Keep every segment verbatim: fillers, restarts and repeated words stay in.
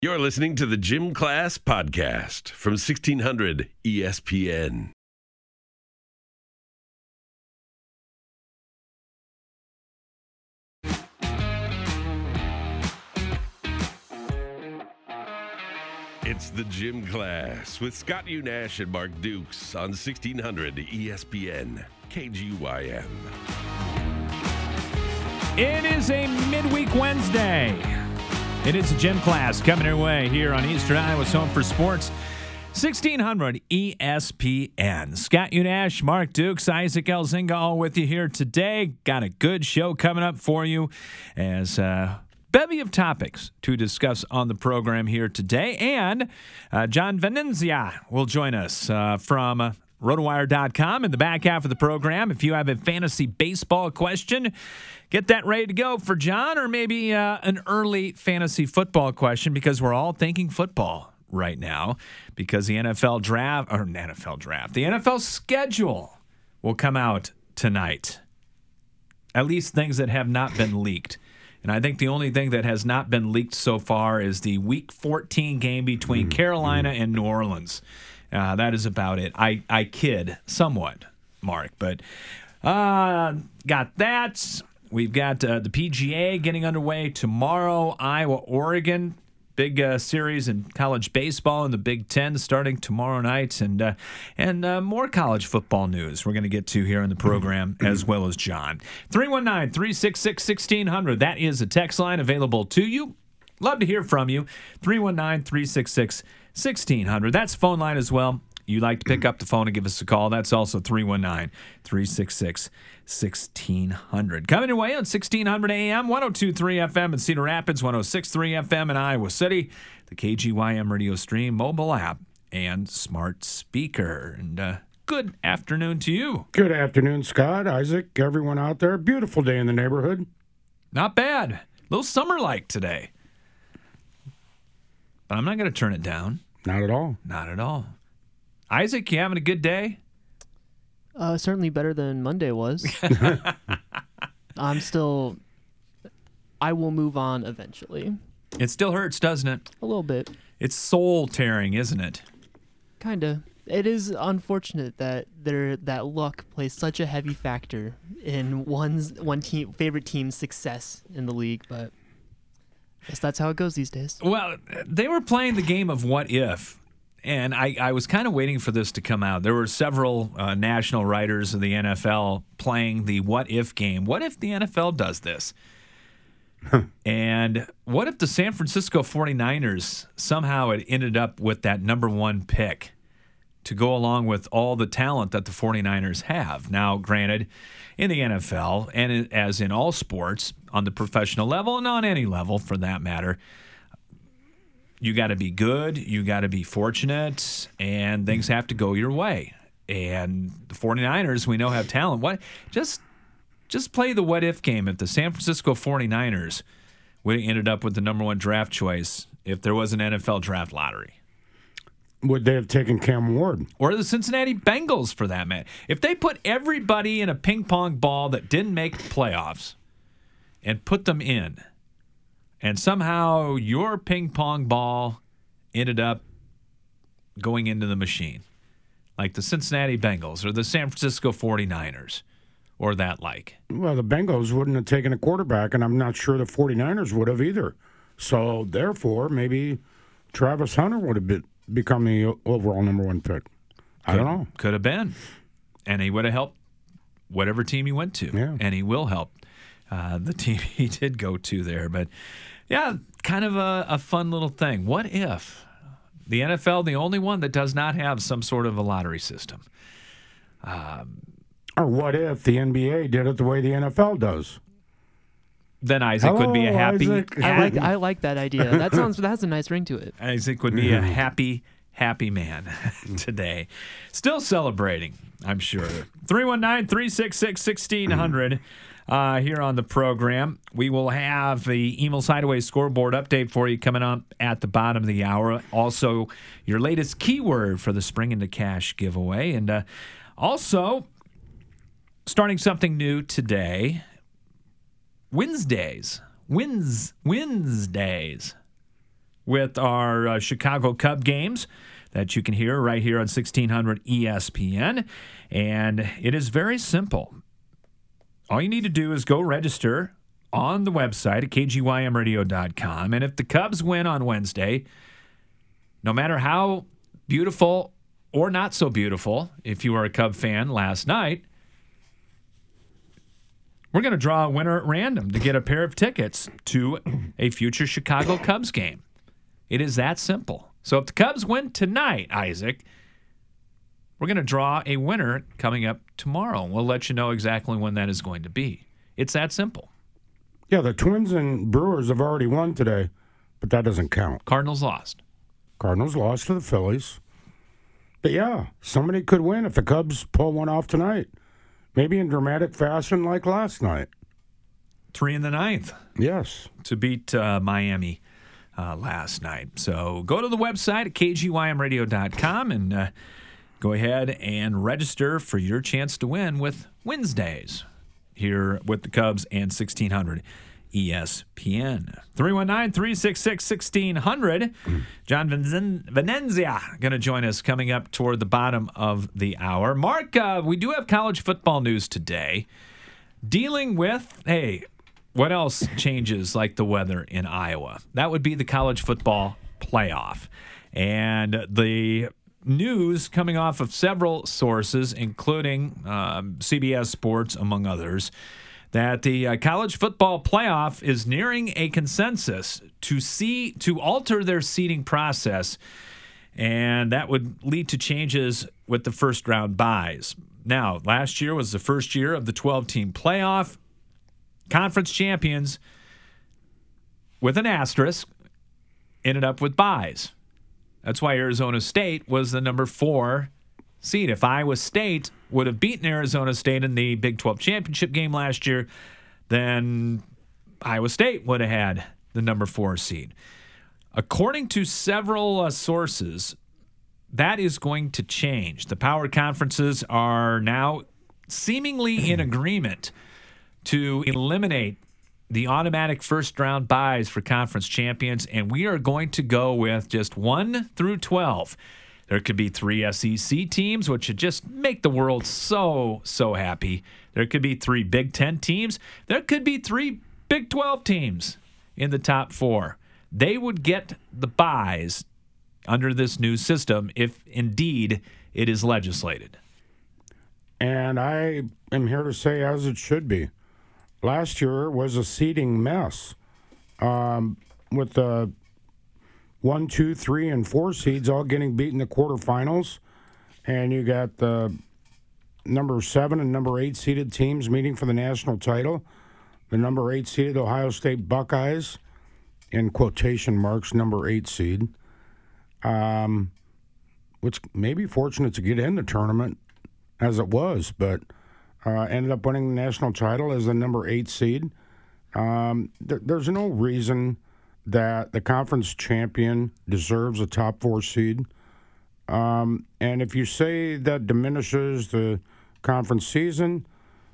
You're listening to the Gym Class Podcast from sixteen hundred E S P N. It's the Gym Class with Scott Unash and Mark Dukes on sixteen hundred E S P N K G Y M. It is a midweek Wednesday. It is a Gym Class coming your way here on Eastern Iowa's Home for Sports, sixteen hundred E S P N. Scott Unash, Mark Dukes, Isaac Elzinga, all with you here today. Got a good show coming up for you as uh, bevy of topics to discuss on the program here today. And uh, John Venenzia will join us uh, from uh, RotoWire dot com in the back half of the program. If you have a fantasy baseball question, get that ready to go for John, or maybe uh, an early fantasy football question, because we're all thinking football right now because the N F L draft, or N F L draft, the N F L schedule will come out tonight. At least things that have not been leaked. And I think the only thing that has not been leaked so far is the Week fourteen game between Carolina and New Orleans. Uh, that is about it. I, I kid somewhat, Mark, but uh, got that. We've got uh, the P G A getting underway tomorrow. Iowa, Oregon, big uh, series in college baseball in the Big Ten starting tomorrow night, and uh, and uh, more college football news we're going to get to here in the program, as well as John. three one nine, three six six, one six zero zero. That is a text line available to you. Love to hear from you. three one nine, three six six, one six zero zero. That's phone line as well. You like to pick up the phone and give us a call. That's also three one nine, three six six, one six zero zero. Coming your way on sixteen hundred A M, one oh two point three F M in Cedar Rapids, one oh six point three F M in Iowa City, the K G Y M radio stream, mobile app, and smart speaker. And uh, good afternoon to you. Good afternoon, Scott, Isaac, everyone out there. Beautiful day in the neighborhood. Not bad. A little summer-like today. But I'm not going to turn it down. Not at all. Not at all. Isaac, you having a good day? Uh, certainly better than Monday was. I'm still... I will move on eventually. It still hurts, doesn't it? A little bit. It's soul-tearing, isn't it? Kinda. It is unfortunate that there that luck plays such a heavy factor in one's one team favorite team's success in the league, but I guess that's how it goes these days. Well, they were playing the game of what if. And I, I was kind of waiting for this to come out. There were several uh, national writers of the N F L playing the what if game. What if the N F L does this? And what if the San Francisco forty-niners somehow had ended up with that number one pick to go along with all the talent that the forty-niners have? Now, granted, in the N F L, and as in all sports, on the professional level and on any level for that matter, you got to be good, you got to be fortunate, and things have to go your way. And the forty-niners, we know, have talent. What? Just just play the what-if game. If the San Francisco forty-niners would have ended up with the number one draft choice if there was an N F L draft lottery. Would they have taken Cam Ward? Or the Cincinnati Bengals, for that matter. If they put everybody in a ping pong ball that didn't make playoffs and put them in, and somehow your ping pong ball ended up going into the machine, like the Cincinnati Bengals or the San Francisco forty-niners or that like. Well, the Bengals wouldn't have taken a quarterback, and I'm not sure the forty-niners would have either. So, therefore, maybe Travis Hunter would have been, become the overall number one pick. I Could, don't know. Could have been. And he would have helped whatever team he went to. Yeah. And he will help uh, the team he did go to there. But, yeah, kind of a, a fun little thing. What if the N F L, the only one that does not have some sort of a lottery system? Um, or what if the N B A did it the way the N F L does? Then Isaac Hello, would be a happy. Isaac. I like I like that idea. That sounds that has a nice ring to it. Isaac would be a happy, happy man today. Still celebrating, I'm sure. three one nine, three six six, one six zero zero uh, here on the program. We will have the Emil's Hideaway scoreboard update for you coming up at the bottom of the hour. Also, your latest keyword for the Spring into Cash giveaway. And uh, also, starting something new today, Wednesdays. Wednes, Wednesdays. with our uh, Chicago Cub games that you can hear right here on sixteen hundred E S P N. And it is very simple. All you need to do is go register on the website at K G Y M radio dot com. And if the Cubs win on Wednesday, no matter how beautiful or not so beautiful, if you were a Cub fan last night, we're going to draw a winner at random to get a pair of tickets to a future Chicago Cubs game. It is that simple. So if the Cubs win tonight, Isaac, we're going to draw a winner coming up tomorrow. We'll let you know exactly when that is going to be. It's that simple. Yeah, the Twins and Brewers have already won today, but that doesn't count. Cardinals lost. Cardinals lost to the Phillies. But yeah, somebody could win if the Cubs pull one off tonight. Maybe in dramatic fashion like last night. Three in the ninth. Yes. To beat uh, Miami uh, last night. So go to the website at K G Y M radio dot com and uh, go ahead and register for your chance to win with Wednesdays here with the Cubs and sixteen hundred E S P N. three one nine, three six six, one six zero zero. John Venzen- Venenzia going to join us coming up toward the bottom of the hour. Mark, uh, we do have college football news today. Dealing with, hey, what else changes like the weather in Iowa? That would be the college football playoff. And the news coming off of several sources, including um, C B S Sports, among others, that the uh, college football playoff is nearing a consensus to see to alter their seeding process, and that would lead to changes with the first round buys. Now, last year was the first year of the twelve-team playoff. Conference champions, with an asterisk, ended up with buys. That's why Arizona State was the number four seed. If Iowa State would have beaten Arizona State in the Big twelve championship game last year, then Iowa State would have had the number four seed. According to several uh, sources, that is going to change. The power conferences are now seemingly in agreement to eliminate the automatic first-round buys for conference champions, and we are going to go with just one through twelve. There could be three S E C teams, which would just make the world so, so happy. There could be three Big Ten teams. There could be three Big twelve teams in the top four. They would get the buys under this new system if indeed it is legislated. And I am here to say as it should be. Last year was a seeding mess um, with the one, two, three, and four seeds all getting beat in the quarterfinals. And you got the number seven and number eight seeded teams meeting for the national title. The number eight seeded Ohio State Buckeyes, in quotation marks, number eight seed, um, which may be fortunate to get in the tournament as it was, but uh, ended up winning the national title as the number eight seed. Um, th- there's no reason that the conference champion deserves a top four seed. Um, and if you say that diminishes the conference season,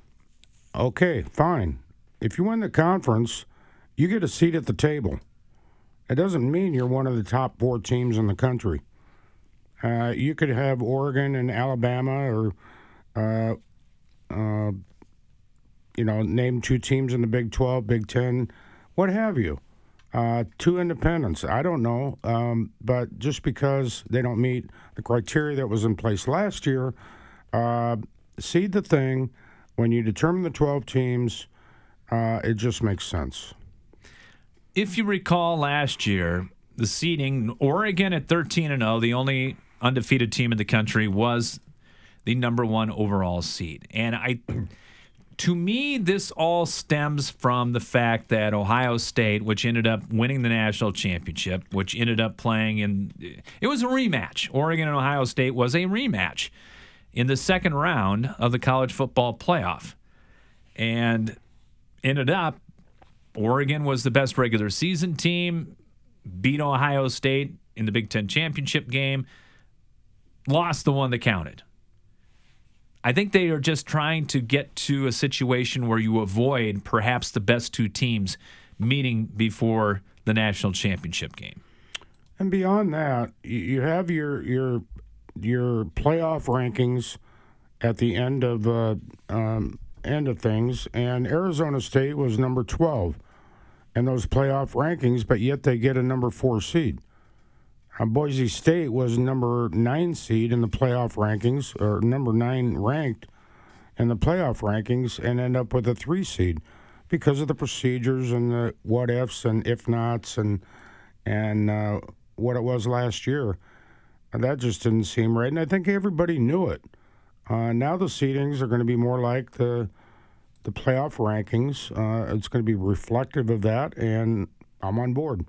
okay, fine. If you win the conference, you get a seat at the table. It doesn't mean you're one of the top four teams in the country. Uh, you could have Oregon and Alabama or, uh, uh, you know, name two teams in the Big twelve, Big ten, what have you. Uh, two independents, I don't know. Um, but just because they don't meet the criteria that was in place last year, uh, seed the thing. When you determine the twelve teams, uh, it just makes sense. If you recall last year, the seeding, Oregon at thirteen and oh, the only undefeated team in the country, was the number one overall seed. And I, to me, this all stems from the fact that Ohio State, which ended up winning the national championship, which ended up playing in, it was a rematch. Oregon and Ohio State was a rematch in the second round of the college football playoff. And ended up, Oregon was the best regular season team, beat Ohio State in the Big Ten championship game, lost the one that counted. I think they are just trying to get to a situation where you avoid perhaps the best two teams meeting before the national championship game. And beyond that, you you have your your your playoff rankings at the end of uh, um, end of things, and Arizona State was number twelve in those playoff rankings, but yet they get a number four seed. Uh, Boise State was number nine seed in the playoff rankings, or number nine ranked in the playoff rankings, and end up with a three seed because of the procedures and the what ifs and if nots and and uh, what it was last year. And that just didn't seem right, and I think everybody knew it. Uh, now the seedings are going to be more like the the playoff rankings. Uh, it's going to be reflective of that, and I'm on board.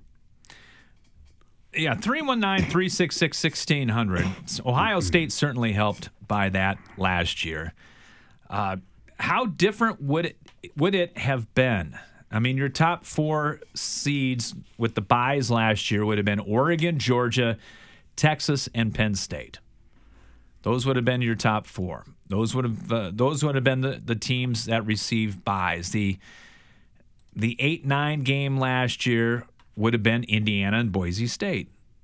Yeah, three one nine, three six six, one six zero zero. Ohio State certainly helped by that last year. Uh, how different would it would it have been? I mean, your top four seeds with the byes last year would have been Oregon, Georgia, Texas, and Penn State. Those would have been your top four. Those would have uh, those would have been the, the teams that received byes. The the eight nine game last year would have been Indiana and Boise State.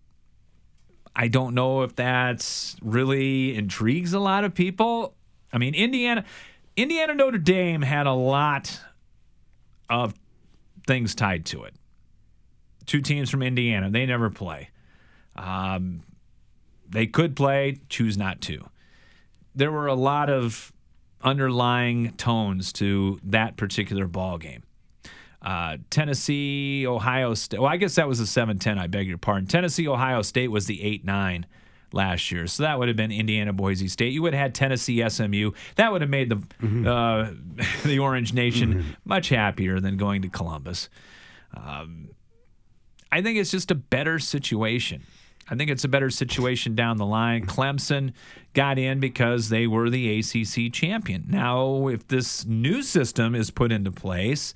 I don't know if that's really intrigues a lot of people. I mean, Indiana, Indiana Notre Dame had a lot of things tied to it. Two teams from Indiana, they never play. Um, they could play, choose not to. There were a lot of underlying tones to that particular ball game. Uh, Tennessee, Ohio State. Well, I guess that was the seven ten. I beg your pardon. Tennessee, Ohio State was the eight nine last year. So that would have been Indiana, Boise State. You would have had Tennessee, S M U. That would have made the mm-hmm. uh, the Orange Nation mm-hmm. much happier than going to Columbus. Um, I think it's just a better situation. I think it's a better situation down the line. Clemson got in because they were the A C C champion. Now, if this new system is put into place,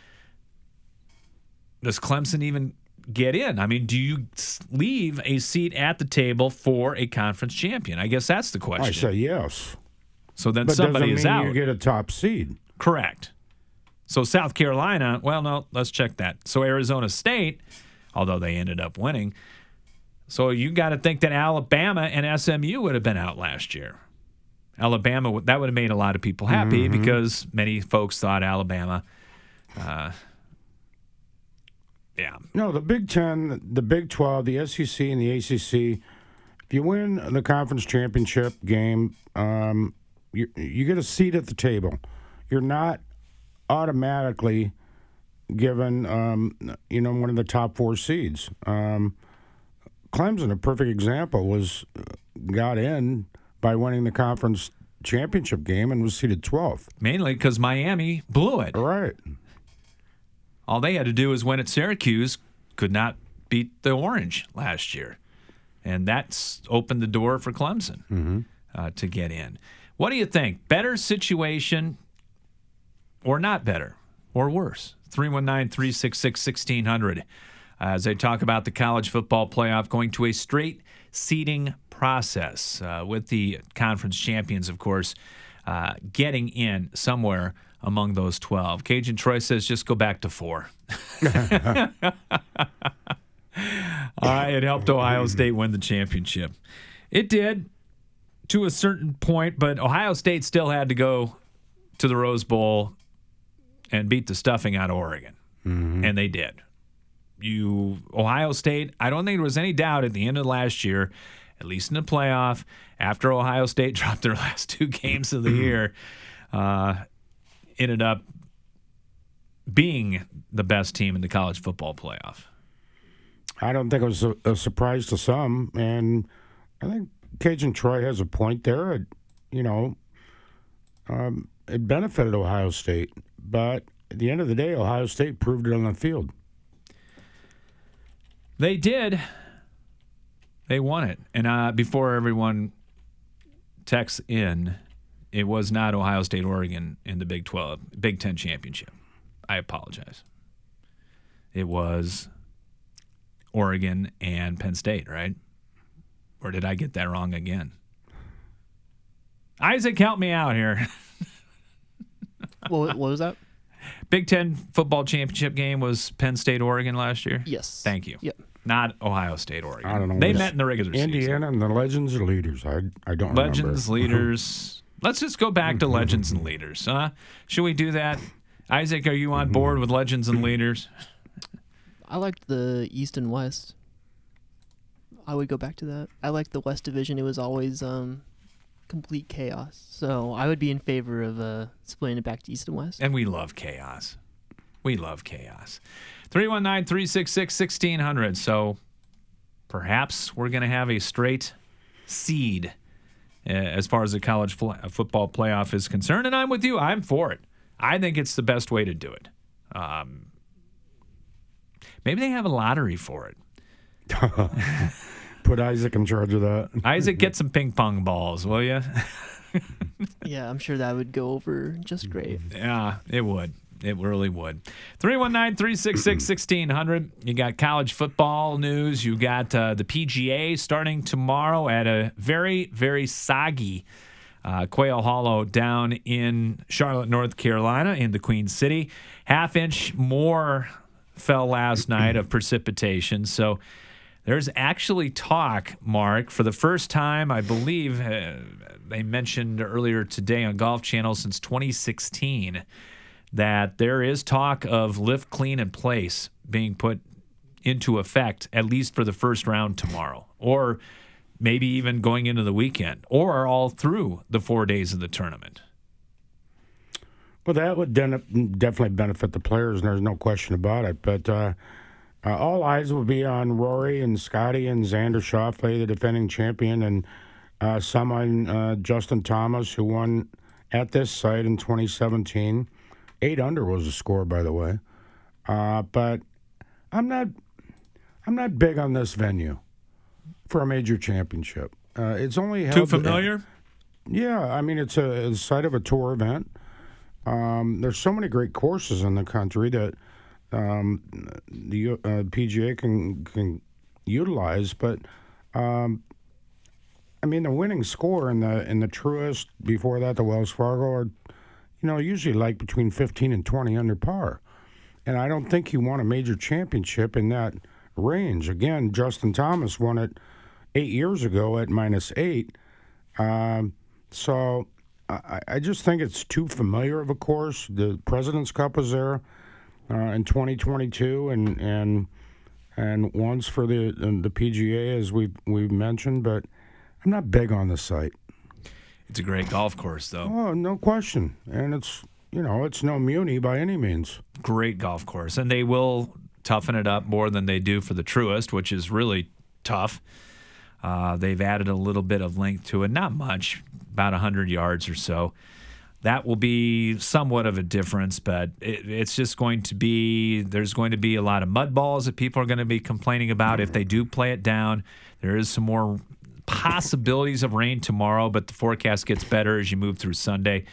does Clemson even get in? I mean, do you leave a seat at the table for a conference champion? I guess that's the question. I say yes. So then but somebody doesn't is mean out. You get a top seed. Correct. So South Carolina, well, no, let's check that. So Arizona State, although they ended up winning. So you got to think that Alabama and S M U would have been out last year. Alabama, that would have made a lot of people happy mm-hmm. because many folks thought Alabama uh, Yeah. No, the Big Ten, the Big twelve, the S E C, and the A C C, if you win the conference championship game, um, you, you get a seat at the table. You're not automatically given, um, you know, one of the top four seeds. Um, Clemson, a perfect example, was got in by winning the conference championship game and was seeded twelfth. Mainly because Miami blew it. Right. All they had to do was win at Syracuse, could not beat the Orange last year. And that's opened the door for Clemson mm-hmm. uh, to get in. What do you think? Better situation or not better or worse? three one nine, three six six, one six zero zero. As they talk about the college football playoff going to a straight seeding process uh, with the conference champions, of course, uh, getting in somewhere among those twelve. Cajun Troy says just go back to four. uh, it helped Ohio State win the championship. It did to a certain point, but Ohio State still had to go to the Rose Bowl and beat the stuffing out of Oregon. Mm-hmm. And they did. You Ohio State, I don't think there was any doubt at the end of last year, at least in the playoff, after Ohio State dropped their last two games of the year, uh, ended up being the best team in the college football playoff. I don't think it was a, a surprise to some, and I think Cajun Troy has a point there. It, you know, um, it benefited Ohio State, but at the end of the day, Ohio State proved it on the field. They did. They won it. And uh, before everyone texts in, it was not Ohio State, Oregon in the Big twelve, Big Ten championship. I apologize. It was Oregon and Penn State, right? Or did I get that wrong again? Isaac, help me out here. What, what was that? Big Ten football championship game was Penn State, Oregon last year? Yes. Thank you. Yep. Not Ohio State, Oregon. I don't know. They It's met in the regular Indiana season. and the Legends are leaders. I I don't Legends, remember. leaders. Let's just go back to Legends and leaders. Huh? Should we do that? Isaac, are you on board with Legends and leaders? I liked the East and West. I would go back to that. I liked the West Division. It was always um, complete chaos. So I would be in favor of uh, splitting it back to East and West. And we love chaos. We love chaos. three one nine, three six six, one six zero zero. So perhaps we're going to have a straight seed uh, as far as the college fl- football playoff is concerned. And I'm with you. I'm for it. I think it's the best way to do it. Um, maybe they have a lottery for it. Put Isaac in charge of that. Isaac, get some ping pong balls, will you? Yeah, I'm sure that would go over just great. Yeah, it would. It really would. three one nine, three six six, one six zero zero. You got college football news. You got uh, the P G A starting tomorrow at a very, very soggy uh, Quail Hollow down in Charlotte, North Carolina, in the Queen City. Half inch more fell last night of precipitation. So there's actually talk, Mark, for the first time, I believe, uh, they mentioned earlier today on Golf Channel since twenty sixteen, that there is talk of lift, clean, and place being put into effect, at least for the first round tomorrow, or maybe even going into the weekend, or all through the four days of the tournament. Well, that would den- definitely benefit the players, and there's no question about it. But uh, uh, all eyes will be on Rory and Scotty and Xander Schauffele, the defending champion, and uh, some on uh, Justin Thomas, who won at this site in twenty seventeen. Eight under was the score, by the way. Uh, but I'm not, I'm not big on this venue for a major championship. Uh, it's only held Too familiar? Yeah, I mean it's a, it's a site of a tour event. Um, there's so many great courses in the country that um, the uh, P G A can can utilize, but um, I mean the winning score in the in the Truist, before that the Wells Fargo, are you know usually like between fifteen and twenty under par, and I don't think you won a major championship in that range. Again, Justin Thomas won it eight years ago at minus eight, um, so. I, I just think it's too familiar of a course. The President's Cup was there uh, in twenty twenty-two, and and and once for the the P G A, as we we've mentioned. But I'm not big on the site. It's a great golf course, though. Oh, no question. And it's you know it's no Muni by any means. Great golf course, and they will toughen it up more than they do for the Truist, which is really tough. Uh, they've added a little bit of length to it, not much, about one hundred yards or so. That will be somewhat of a difference, but it, it's just going to be, there's going to be a lot of mud balls that people are going to be complaining about if they do play it down. There is some more possibilities of rain tomorrow, but the forecast gets better as you move through Sunday.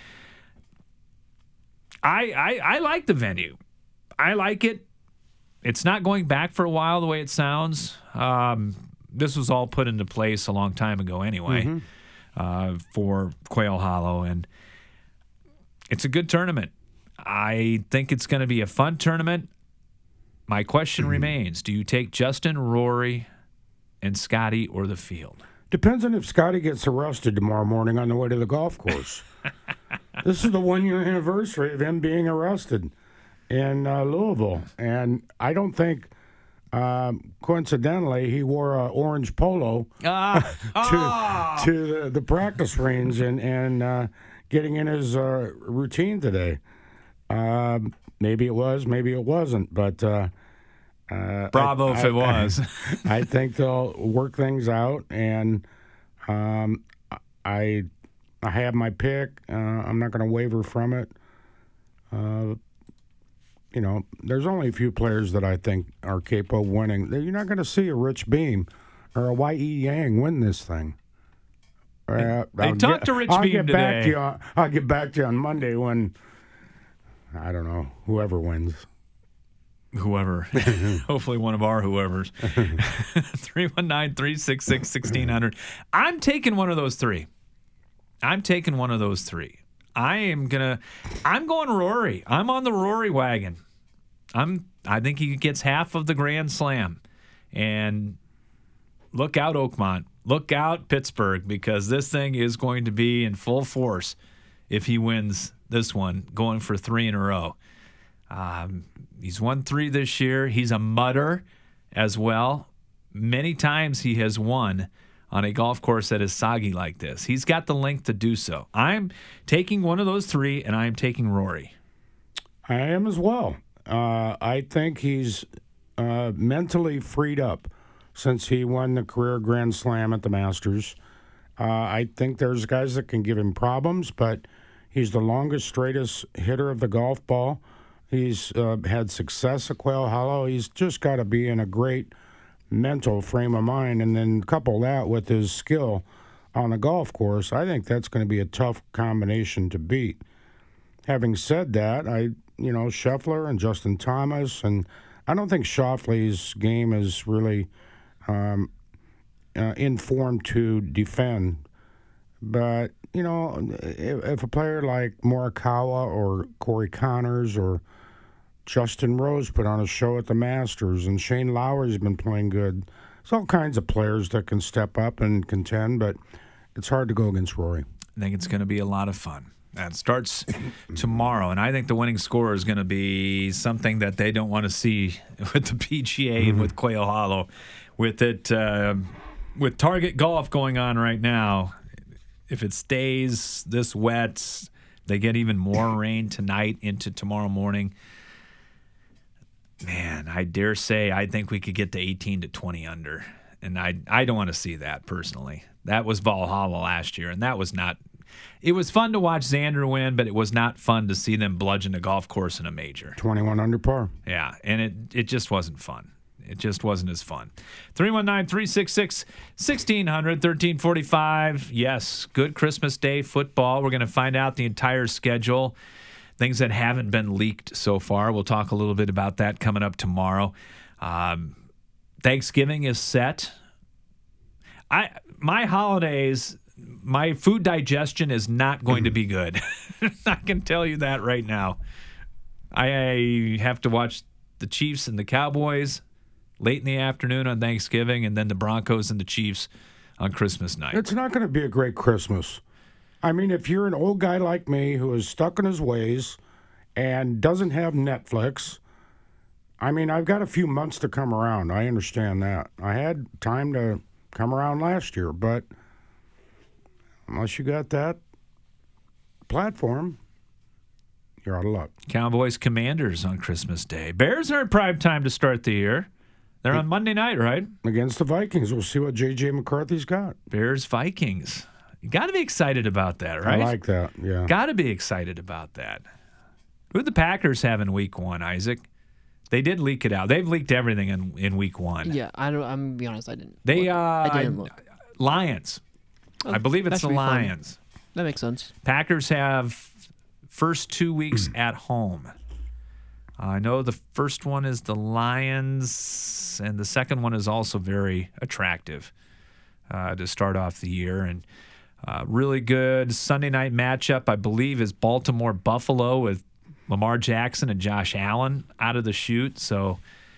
I, I, I like the venue. I like it. It's not going back for a while the way it sounds. Um, this was all put into place a long time ago anyway. Mm-hmm. Uh, for Quail Hollow, and it's a good tournament. I think it's going to be a fun tournament. My question mm-hmm. remains, do you take Justin, Rory, and Scotty or the field? Depends on if Scotty gets arrested tomorrow morning on the way to the golf course. This is the one-year anniversary of him being arrested in uh, Louisville, and I don't think... Um, coincidentally, he wore an orange polo uh, to oh. to the, the practice range and and uh, getting in his uh, routine today. Um, maybe it was, maybe it wasn't, but uh, uh, bravo I, if I, it was. I, I think they'll work things out, and um, I I have my pick. Uh, I'm not going to waver from it. Uh, You know, there's only a few players that I think are capable of winning. You're not going to see a Rich Beam or a Y E Yang win this thing. Uh, they talked to Rich I'll Beam get today. Back to you on, I'll get back to you on Monday when, I don't know, whoever wins. Whoever. Hopefully one of our whoever's. three one nine, three six six, one six zero zero. I'm taking one of those three. I'm taking one of those three. I am gonna. I'm going Rory. I'm on the Rory wagon. I'm. I think he gets half of the Grand Slam, And look out, Oakmont. Look out, Pittsburgh, because this thing is going to be in full force if he wins this one, going for three in a row. Um, he's won three this year. He's a mutter as well. Many times he has won on a golf course that is soggy like this. He's got the length to do so. I'm taking one of those three, and I'm taking Rory. I am as well. Uh, I think he's uh, mentally freed up since he won the career Grand Slam at the Masters. Uh, I think there's guys that can give him problems, but he's the longest, straightest hitter of the golf ball. He's uh, had success at Quail Hollow. He's just got to be in a great mental frame of mind, and then couple that with his skill on the golf course. I think that's going to be a tough combination to beat. Having said that, I, you know, Scheffler and Justin Thomas, and I don't think Schauffele's game is really um, uh, informed to defend. But, you know, if, if a player like Morikawa or Corey Connors or Justin Rose put on a show at the Masters, and Shane Lowry's been playing good. There's all kinds of players that can step up and contend, but it's hard to go against Rory. I think it's going to be a lot of fun. That starts tomorrow, and I think the winning score is going to be something that they don't want to see with the P G A mm-hmm. and with Quail Hollow. With it, uh, with Target Golf going on right now, if it stays this wet, they get even more rain tonight into tomorrow morning. Man, I dare say I think we could get to eighteen to twenty under, and I I don't want to see that personally. That was Valhalla last year, and that was not – it was fun to watch Xander win, but it was not fun to see them bludgeon a golf course in a major. twenty-one under par. Yeah, and it, it just wasn't fun. It just wasn't as fun. three one nine, three six six, one six zero zero, thirteen forty-five. Yes, good Christmas Day football. We're going to find out the entire schedule. Things that haven't been leaked so far. We'll talk a little bit about that coming up tomorrow. Um, Thanksgiving is set. I my holidays, my food digestion is not going to be good. I can tell you that right now. I have to watch the Chiefs and the Cowboys late in the afternoon on Thanksgiving, and then the Broncos and the Chiefs on Christmas night. It's not going to be a great Christmas. I mean, if you're an old guy like me who is stuck in his ways and doesn't have Netflix, I mean, I've got a few months to come around. I understand that. I had time to come around last year, but unless you got that platform, you're out of luck. Cowboys Commanders on Christmas Day. Bears are in prime time to start the year. They're on Monday night, right? Against the Vikings. We'll see what J J McCarthy's got. Bears Vikings. You got to be excited about that, right? I like that, yeah. Got to be excited about that. Who the Packers have in week one, Isaac? They did leak it out. They've leaked everything in, in week one. Yeah, I don't, I'm going to be honest, I didn't. They, look. uh, I didn't look. Lions. Oh, I believe it's that the should be fun. Lions. That makes sense. Packers have first two weeks at home. I know the first one is the Lions, and the second one is also very attractive uh, to start off the year. And uh, really good Sunday night matchup, I believe, is Baltimore-Buffalo with Lamar Jackson and Josh Allen out of the chute. So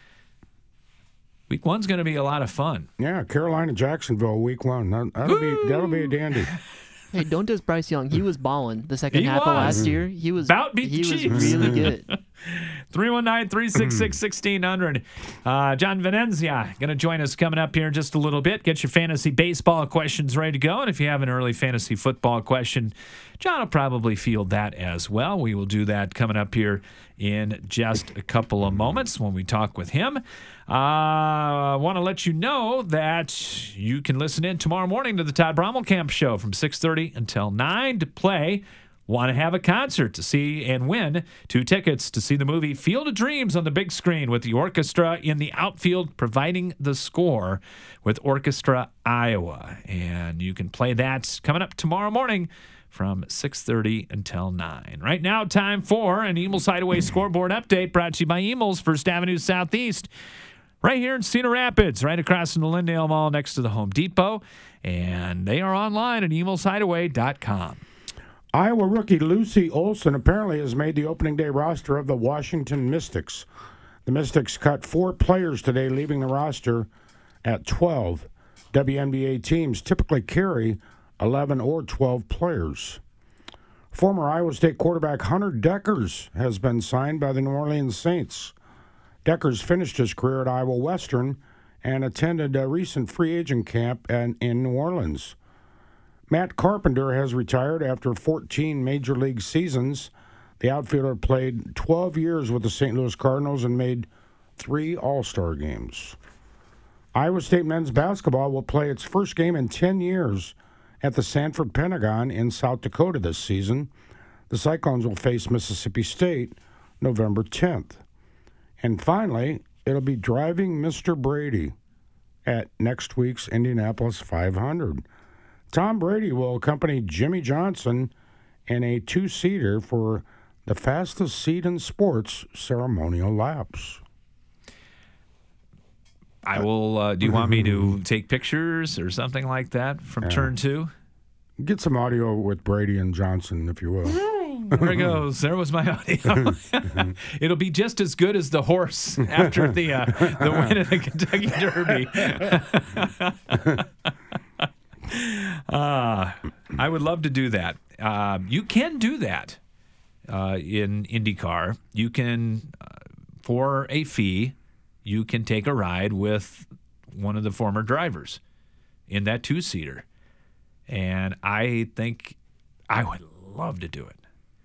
week one's going to be a lot of fun. Yeah, Carolina, Jacksonville, week one. That, that'll be that'll be a dandy. Hey, don't diss Bryce Young. He was balling the second He half was. of last year. He was About beat he the was Chiefs. really good. three one nine, three six six, one six zero zero. Uh, John Venenzia going to join us coming up here in just a little bit. Get your fantasy baseball questions ready to go. And if you have an early fantasy football question, John will probably field that as well. We will do that coming up here in just a couple of moments when we talk with him. I uh, want to let you know that you can listen in tomorrow morning to the Todd Brommelkamp Show from six thirty until nine to play. Want to have a concert to see and win two tickets to see the movie Field of Dreams on the big screen with the orchestra in the outfield providing the score with Orchestra Iowa. And you can play that coming up tomorrow morning from six thirty until nine. Right now, time for an Emil's Hideaway scoreboard update brought to you by Emil's, First Avenue Southeast. Right here in Cedar Rapids, right across from the Lindale Mall next to the Home Depot. And they are online at emils hideaway dot com. Iowa rookie Lucy Olson apparently has made the opening day roster of the Washington Mystics. The Mystics cut four players today, leaving the roster at twelve. W N B A teams typically carry eleven or twelve players. Former Iowa State quarterback Hunter Deckers has been signed by the New Orleans Saints. Deckers finished his career at Iowa Western and attended a recent free agent camp in New Orleans. Matt Carpenter has retired after fourteen Major League seasons. The outfielder played twelve years with the Saint Louis Cardinals and made three All-Star games. Iowa State men's basketball will play its first game in ten years at the Sanford Pentagon in South Dakota this season. The Cyclones will face Mississippi State November tenth. And finally, it'll be driving Mister Brady at next week's Indianapolis five hundred. Tom Brady will accompany Jimmy Johnson in a two-seater for the fastest seat in sports ceremonial laps. I will. Uh, do you want me to take pictures or something like that from Yeah. turn two? Get some audio with Brady and Johnson, if you will. There it goes. There was my audio. It'll be just as good as the horse after the uh, the win of the Kentucky Derby. uh, I would love to do that. Uh, you can do that uh, in IndyCar. You can, uh, for a fee, you can take a ride with one of the former drivers in that two-seater. And I think I would love to do it.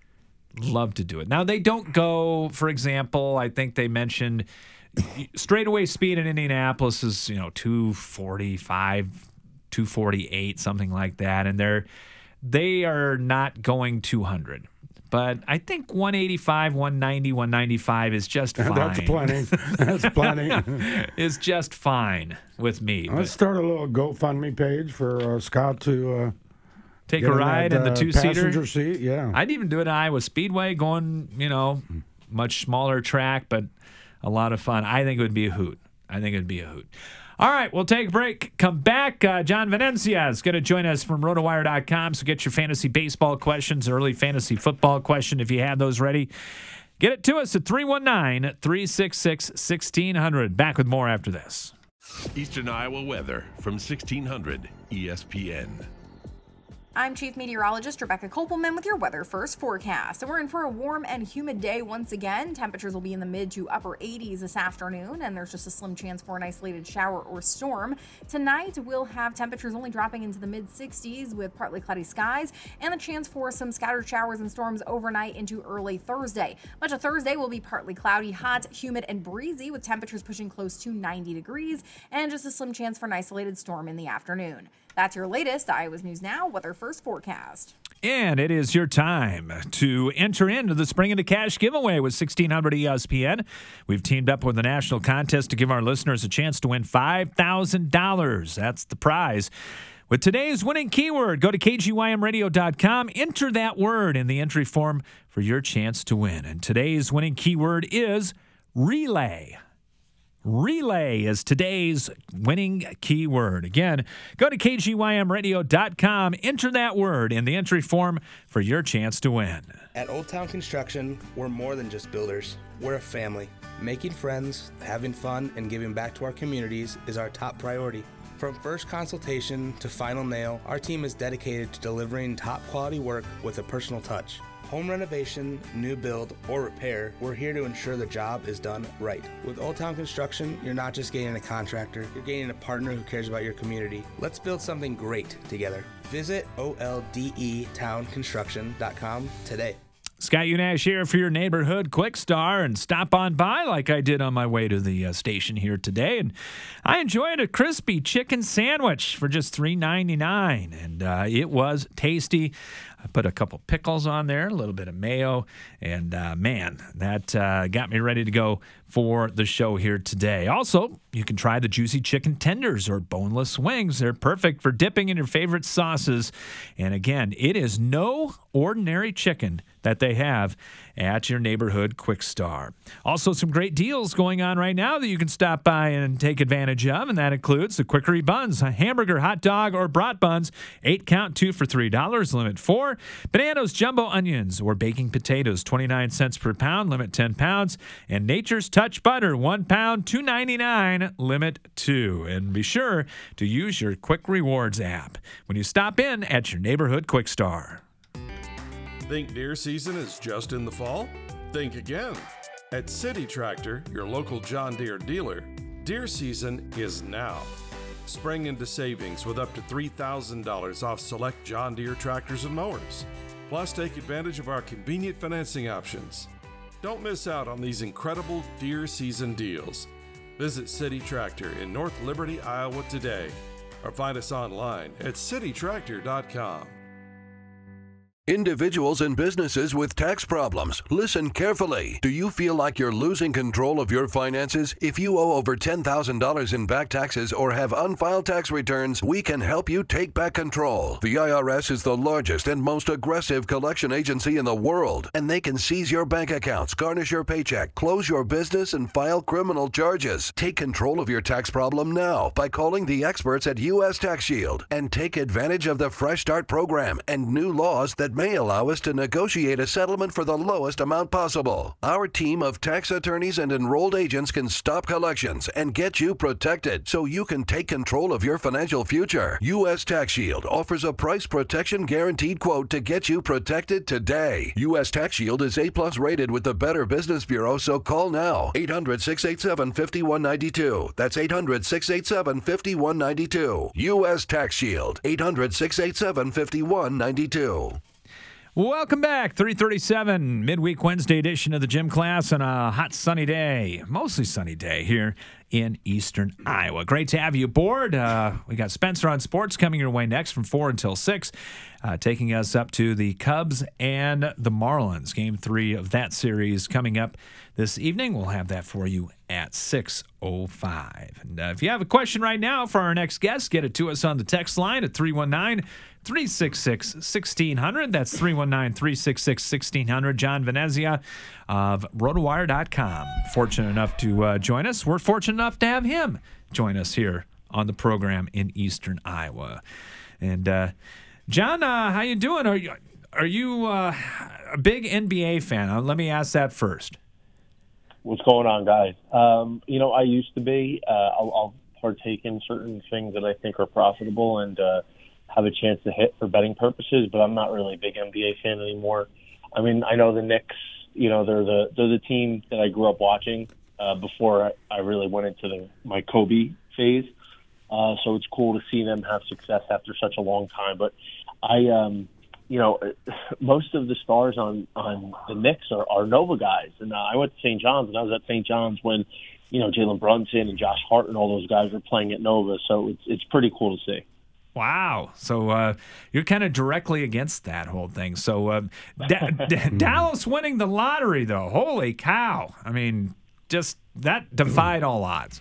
Love to do it. Now, they don't go, for example, I think they mentioned straightaway speed in Indianapolis is, you know, two forty-five, two forty-eight, something like that. And they're, they are not going two hundred. But I think one eighty-five, one ninety, one ninety-five is just fine. That's plenty. That's plenty. Is just fine with me. Let's start a little GoFundMe page for uh, Scott to uh, take get a ride that, in the uh, two-seater. passenger seat. Yeah. I'd even do it at Iowa Speedway, going, you know, much smaller track, but a lot of fun. I think it would be a hoot. I think it would be a hoot. All right, we'll take a break. Come back. Uh, John Venencia is going to join us from rotowire dot com. So get your fantasy baseball questions, early fantasy football question if you have those ready. Get it to us at three one nine, three six six, one six zero zero. Back with more after this. Eastern Iowa weather from sixteen hundred E S P N. I'm Chief Meteorologist Rebecca Kopelman with your Weather First forecast. And we're in for a warm and humid day once again. Temperatures will be in the mid to upper eighties this afternoon, and there's just a slim chance for an isolated shower or storm. Tonight, we'll have temperatures only dropping into the mid sixties with partly cloudy skies and a chance for some scattered showers and storms overnight into early Thursday. Much of Thursday will be partly cloudy, hot, humid, and breezy with temperatures pushing close to ninety degrees and just a slim chance for an isolated storm in the afternoon. That's your latest Iowa's News Now Weather First forecast. And it is your time to enter into the Spring into Cash giveaway with sixteen hundred E S P N. We've teamed up with a national contest to give our listeners a chance to win five thousand dollars. That's the prize. With today's winning keyword, go to K G Y M radio dot com, enter that word in the entry form for your chance to win. And today's winning keyword is relay. Relay is today's winning keyword. Again, go to K G Y M radio dot com, enter that word in the entry form for your chance to win. At Old Town Construction, we're more than just builders. We're a family. Making friends, having fun, and giving back to our communities is our top priority. From first consultation to final nail, our team is dedicated to delivering top quality work with a personal touch. Home renovation, new build, or repair, we're here to ensure the job is done right. With Old Town Construction, you're not just getting a contractor, you're getting a partner who cares about your community. Let's build something great together. Visit O L D E town construction dot com today. Scott Unash here for your neighborhood Quick Star, and stop on by like I did on my way to the uh, station here today. And I enjoyed a crispy chicken sandwich for just three ninety-nine, and uh, it was tasty. I put a couple pickles on there, a little bit of mayo, and uh, man, that uh, got me ready to go for the show here today. Also, you can try the juicy chicken tenders or boneless wings. They're perfect for dipping in your favorite sauces. And again, it is no ordinary chicken that they have at your neighborhood Quick Star. Also, some great deals going on right now that you can stop by and take advantage of, and that includes the Quickery Buns, a hamburger, hot dog, or brat buns, eight count, two for three dollars, limit four. store. Bananos, jumbo onions, or baking potatoes, twenty-nine cents per pound, limit ten pounds. And Nature's Touch butter, one pound, two ninety-nine, limit two. And be sure to use your Quick Rewards app when you stop in at your neighborhood Quick Star. Think deer season is just in the fall? Think again. At City Tractor, your local John Deere dealer, deer season is now. Spring into savings with up to three thousand dollars off select John Deere tractors and mowers. Plus, take advantage of our convenient financing options. Don't miss out on these incredible deer season deals. Visit City Tractor in North Liberty, Iowa today, or find us online at city tractor dot com. Individuals and businesses with tax problems, listen carefully. Do you feel like you're losing control of your finances? If you owe over ten thousand dollars in back taxes or have unfiled tax returns, we can help you take back control. The I R S is the largest and most aggressive collection agency in the world, and they can seize your bank accounts, garnish your paycheck, close your business, and file criminal charges. Take control of your tax problem now by calling the experts at U S Tax Shield and take advantage of the Fresh Start program and new laws that may allow us to negotiate a settlement for the lowest amount possible. Our team of tax attorneys and enrolled agents can stop collections and get you protected so you can take control of your financial future. U S Tax Shield offers a price protection guaranteed quote to get you protected today. U S Tax Shield is A plus rated with the Better Business Bureau, so call now. eight hundred, six eight seven, five one nine two. That's eight hundred, six eight seven, five one nine two. U S Tax Shield. eight hundred, six eight seven, five one nine two. Welcome back. three thirty-seven, midweek Wednesday edition of the gym class on a hot sunny day, mostly sunny day here in eastern Iowa. Great to have you aboard. Uh, we got Spencer on Sports coming your way next from four until six, uh, taking us up to the Cubs and the Marlins. Game three of that series coming up this evening. We'll have that for you at six oh five. And uh, if you have a question right now for our next guest, get it to us on the text line at three one nine, three six six, one six zero zero. That's three one nine, three six six, one six zero zero. John Venezia of rotowire dot com. Fortunate enough to uh, join us. We're fortunate enough to have him join us here on the program in eastern Iowa. And uh, John, uh, how you doing? Are you are you uh, a big N B A fan? Uh, let me ask that first. What's going on, guys? Um, you know, I used to be. Uh, I'll, I'll partake in certain things that I think are profitable and uh, have a chance to hit for betting purposes, but I'm not really a big N B A fan anymore. I mean, I know the Knicks, you know, they're the they're the team that I grew up watching uh, before I, I really went into the, my Kobe phase. Uh, so it's cool to see them have success after such a long time. But I, um, you know, most of the stars on, on the Knicks are, are Nova guys. And uh, I went to Saint John's, and I was at Saint John's when, you know, Jalen Brunson and Josh Hart and all those guys were playing at Nova. So it's it's pretty cool to see. Wow. So uh, you're kind of directly against that whole thing. So uh, da- da- Dallas winning the lottery, though. Holy cow. I mean, just that defied all odds.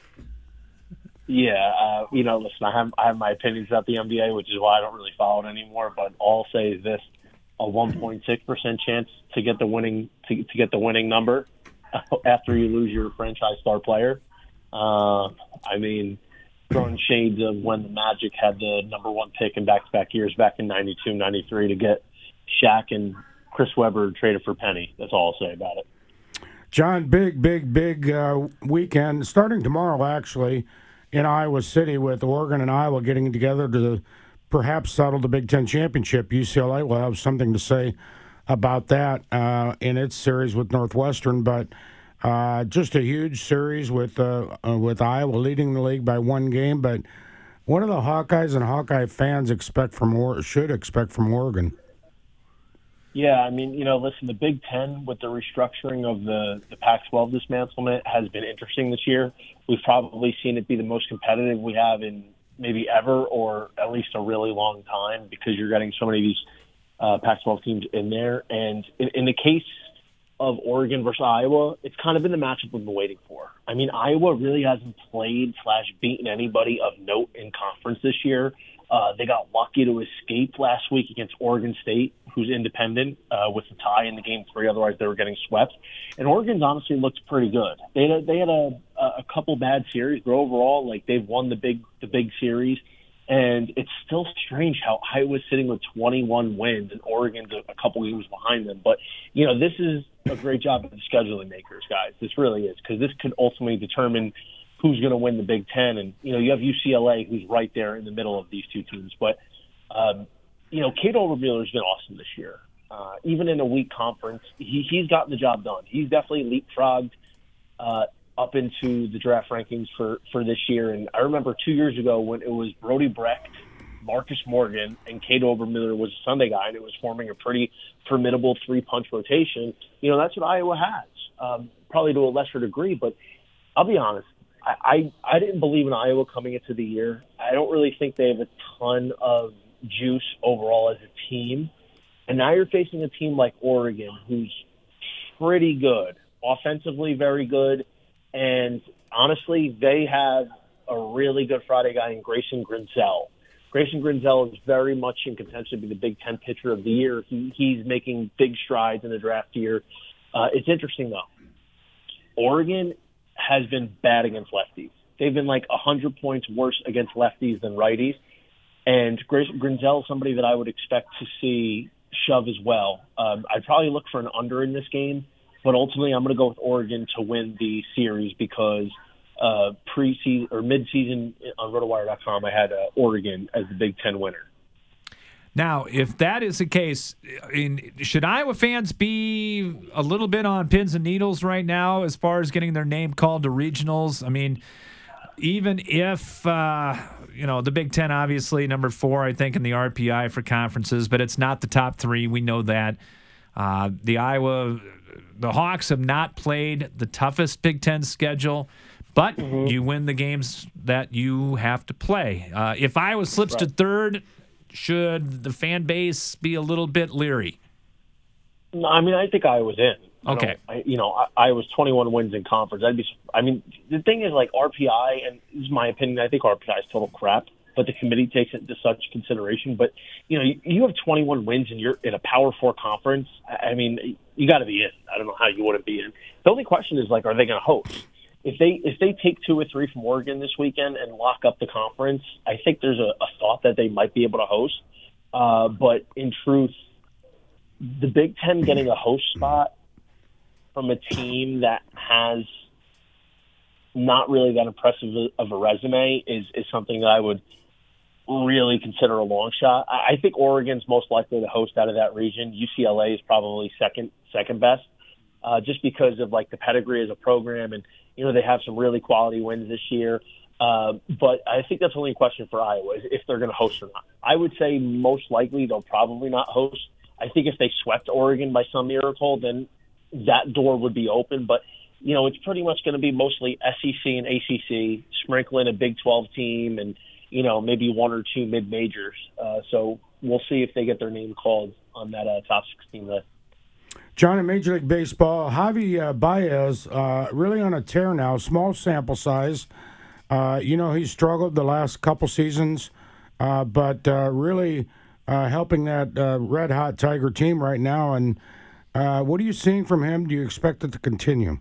Yeah. Uh, you know, listen, I have, I have my opinions about the N B A, which is why I don't really follow it anymore. But all I'll say is this, a one point six percent chance to get the winning to, to get the winning number after you lose your franchise star player. Uh, I mean, throwing shades of when the Magic had the number one pick in back-to-back years back in ninety-two, ninety-three to get Shaq and Chris Webber traded for Penny. That's all I'll say about it. John, big, big, big uh, weekend starting tomorrow, actually, in Iowa City with Oregon and Iowa getting together to perhaps settle the Big Ten championship. U C L A will have something to say about that uh, in its series with Northwestern, but Uh, just a huge series with uh, uh, with Iowa leading the league by one game. But what do the Hawkeyes and Hawkeye fans expect from or should expect from Oregon? Yeah, I mean, you know, listen, the Big Ten with the restructuring of the, the Pac twelve dismantlement has been interesting this year. We've probably seen it be the most competitive we have in maybe ever, or at least a really long time, because you're getting so many of these uh, Pac twelve teams in there. And in, in the case of Oregon versus Iowa, it's kind of been the matchup we've been waiting for. I mean, Iowa really hasn't played slash beaten anybody of note in conference this year. Uh, they got lucky to escape last week against Oregon State, who's independent, uh, with a tie in the game three. Otherwise, they were getting swept. And Oregon's honestly looked pretty good. They had a, they had a, a couple bad series, but overall, like, they've won the big the big series. And it's still strange how Iowa's sitting with twenty-one wins and Oregon's a, a couple games behind them. But, you know, this is a great job of the scheduling makers, guys. This really is, because this could ultimately determine who's going to win the Big Ten. And, you know, you have U C L A, who's right there in the middle of these two teams. But, um, you know, Cade Obermuller has been awesome this year. Uh, even in a weak conference, he, he's gotten the job done. He's definitely leapfrogged uh, up into the draft rankings for, for this year. And I remember two years ago when it was Brody Brecht, Marcus Morgan, and Cade Obermuller was a Sunday guy, and it was forming a pretty formidable three-punch rotation. You know, that's what Iowa has, um, probably to a lesser degree. But I'll be honest, I, I, I didn't believe in Iowa coming into the year. I don't really think they have a ton of juice overall as a team. And now you're facing a team like Oregon, who's pretty good, offensively very good. And honestly, they have a really good Friday guy in Grayson Grinzel. Grayson Grinzel is very much in contention to be the Big Ten pitcher of the year. He, he's making big strides in the draft year. Uh, it's interesting, though. Oregon has been bad against lefties. They've been like one hundred points worse against lefties than righties. And Grayson Grinzel is somebody that I would expect to see shove as well. Um, I'd probably look for an under in this game, but ultimately I'm going to go with Oregon to win the series because uh, pre-season or mid-season on rotowire dot com I had uh, Oregon as the Big Ten winner. Now, if that is the case, in, should Iowa fans be a little bit on pins and needles right now as far as getting their name called to regionals? I mean, even if, uh, you know, the Big Ten, obviously, number four, I think, in the R P I for conferences, but it's not the top three. We know that. Uh, the Iowa, the Hawks have not played the toughest Big Ten schedule, but mm-hmm. you win the games that you have to play. Uh, if Iowa slips right. to third, should the fan base be a little bit leery? No, I mean, I think Iowa's in. Okay. I, you know, I, I was twenty-one wins in conference. I'd be. I mean, the thing is, like R P I, and this is my opinion. I think R P I is total crap, but the committee takes it into such consideration. But you know, you, you have twenty-one wins and you're in a Power Four conference. I mean, you got to be in. I don't know how you wouldn't be in. The only question is, like, are they going to host? If they if they take two or three from Oregon this weekend and lock up the conference, I think there's a, a thought that they might be able to host. Uh, but in truth, the Big Ten getting a host spot from a team that has not really that impressive of a resume is, is something that I would really consider a long shot. I think Oregon's most likely to host out of that region. U C L A is probably second second best, uh, just because of like the pedigree as a program, and you know they have some really quality wins this year. Uh, but I think that's only a question for Iowa, is if they're going to host or not. I would say most likely they'll probably not host. I think if they swept Oregon by some miracle, then that door would be open. But, you know, it's pretty much going to be mostly S E C and A C C, sprinkling a Big twelve team and, you know, maybe one or two mid-majors. Uh, so we'll see if they get their name called on that uh, top sixteen list. John, in Major League Baseball, Javi uh, Baez, uh, really on a tear now, small sample size. Uh, you know, he's struggled the last couple seasons, uh, but uh, really uh, helping that uh, red-hot Tiger team right now. And uh, what are you seeing from him? Do you expect it to continue?